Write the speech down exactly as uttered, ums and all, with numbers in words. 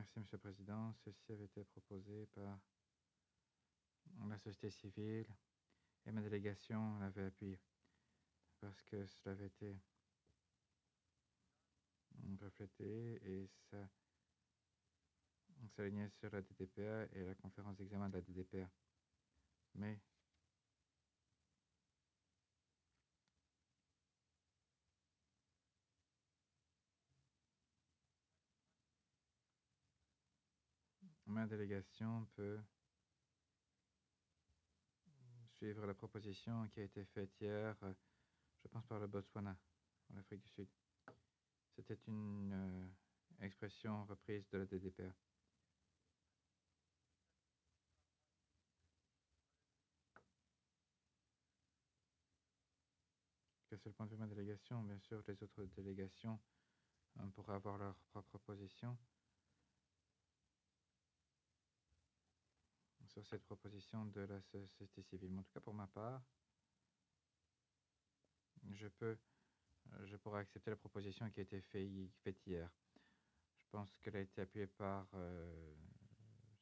Merci, Monsieur le Président. Ceci avait été proposé par la société civile et ma délégation l'avait appuyé parce que cela avait été reflété et ça s'alignait sur la D D P A et la conférence d'examen de la D D P A. Mais ma délégation peut suivre la proposition qui a été faite hier, je pense par le Botswana, en Afrique du Sud. C'était une euh, expression reprise de la D D P A. Que c'est le point de vue de ma délégation. Bien sûr, les autres délégations euh, pourraient avoir leur propre position sur cette proposition de la société civile. Mais en tout cas, pour ma part, je peux, je pourrais accepter la proposition qui a été faite hier. Je pense qu'elle a été appuyée par euh,